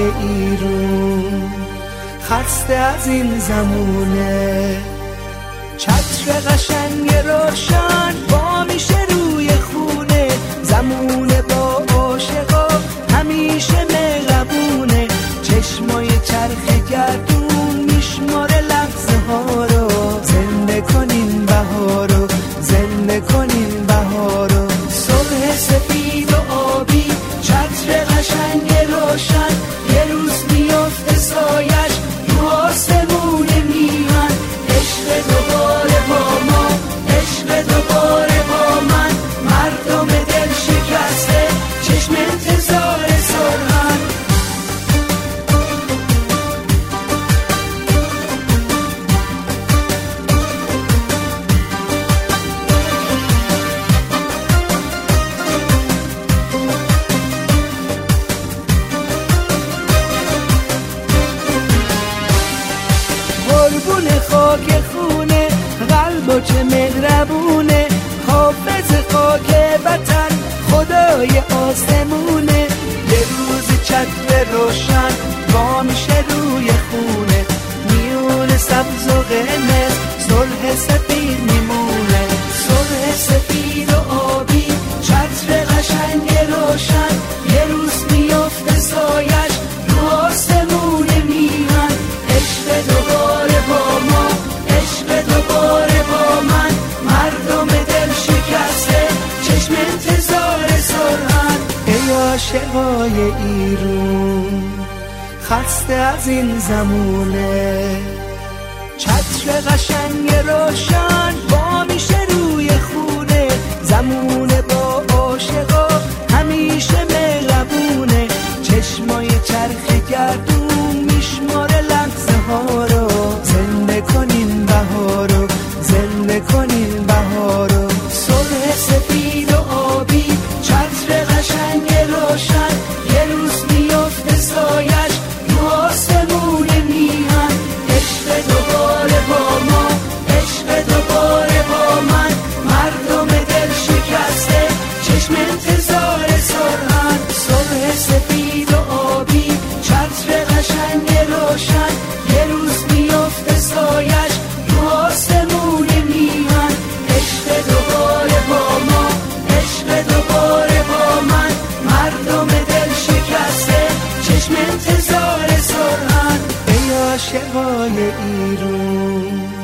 ایرون، خسته از این زمونه. چتر قشنگ روشن با میشه روی خونه، زمونه با عاشقا همیشه مهربونه. چشمای چرخ گردون میشماره لحظه ها رو، زنده کنین بهارو، زنده کنین بهارو. صبح سفید و آبی، چتر قشنگ روشن، یه روز میافته سایش رو آسمون میهن. عشق دوباره با ما، عشق دوباره با من، مردم دل شکسته چشم انتظار سرهن. قربون خاک خونه قلب چه مهربونه، حافظ خاک وطن خدای آسمونه. یه روز چتر روشن با میشه روی خونه، میون سبز و قرمز صلح سفید میمونه. صلح سفید و آبی، چتر قشنگ روشن، یه روز میافته سایش رو آسمون میهن. عشق دوباره با ما، عشق دوباره با من، مردم دل شکسته چشم انتظار سرهن. ای عاشقای ایرون، خسته از این زمونه. چتر قشنگ روشن با میشه روی خونه، زمونه با عاشقا همیشه مهربونه. چشمای چرخ گردون میشماره لحظه ها رو، زنده کنین بهارو، زنده کنین بهارو. صبح سفید و آبی، چتر قشنگ روشن، یه روز میافته سایش رو آسمون میهن. عشق دوباره با ما، عشق دوباره با من، مردم دل شکسته چشم انتظار سرهن. صبح سفید و آبی، چتر قشنگ روشن، یه روز میافته سایش رو آسمون میهن. عشق دوباره با ما، عشق دوباره با من، مردم دل شکسته چشم انتظار سرهن. ای عاشقای ایرون،